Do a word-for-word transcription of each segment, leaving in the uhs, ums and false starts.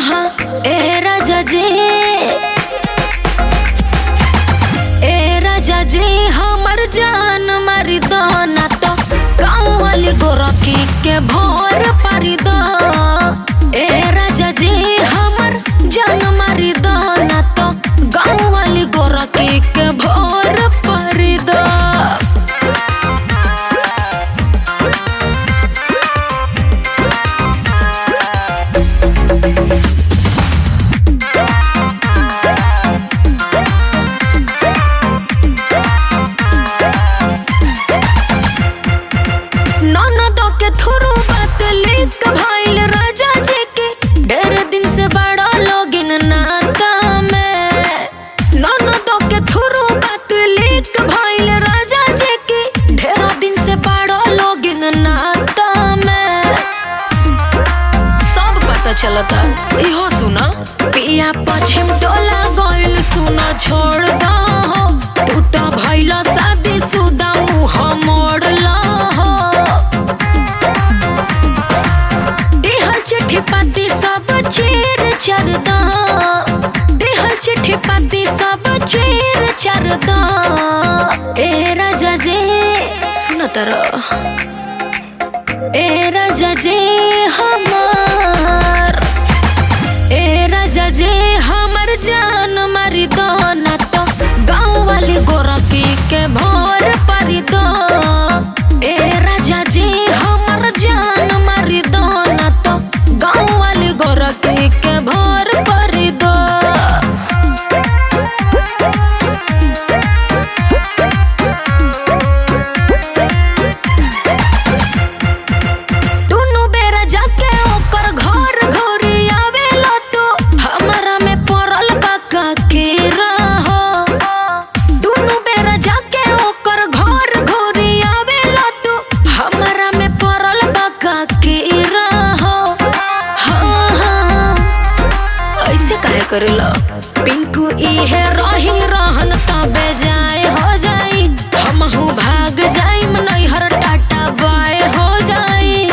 हाँ ए राजा जी, ए राजा जी हमर जान मारी दो ना तो गाँव वाली गोरखी के भोर पारी दो। ए राजा जी हमर जान मारी दो ना तो गाँव वाली गोरखी के भोर पारी दो। ननदों के थ्रू बात लीक भइल राजा जी के, ढेर दिन से बड़ा लोगिन नाता में। ननदों के थ्रू बात लीक भइल राजा जी के, ढेर दिन से बड़ा लोगिन नाता में। सब पता चलता इहो सुना, पिया पश्चिम टोला गइल सुना छोड़ दो। तू तो भइला शादी शुदा मुँह मोड़ला हो। दिहल चिट्ठी पाती सब चीर चर दो, दिहल चिट्ठी पाती सब चीर चर दो। ए राजा जी सुन तरो, ए राजा जी हमर, ए राजा जी हमर जान मारी दो ना तो गाँव वाली गोरखी के भोर पारी दो। ए राजा जी हमर जान मारी दो ना तो गाँव वाली गोरखी के भोर पारी दो। दुनु बेरा जाके ओकर घर घोरी आवेला तो हमरा में पड़ल बाका के रहो। दुनु बेरा जाके ओकर घर घोरी आवेला तो हमरा में पड़ल बाका के रहो। हाँ हाँ ऐसे काहे करेला, पिंकू इहे रही रहन तबे जाए हो जाई, हमहू भाग जाई नैहर टाटा बाय हो जाई।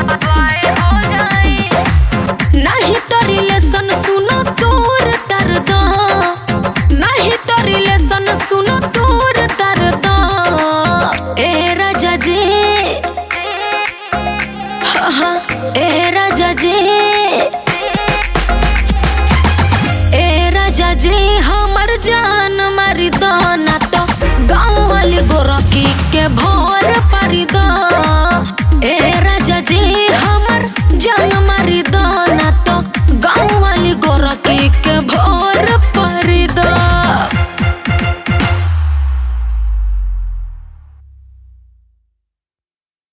नहीं तो रिलेशन सुनो तोर तर दो, नहीं तो रिलेशन सुनो तोर तर दो। ए राजा जी हाँ हाँ ए राजा जी, ए राजा जी हमर जान मारी दो ना तो गाँव वाली गोरखी के भोर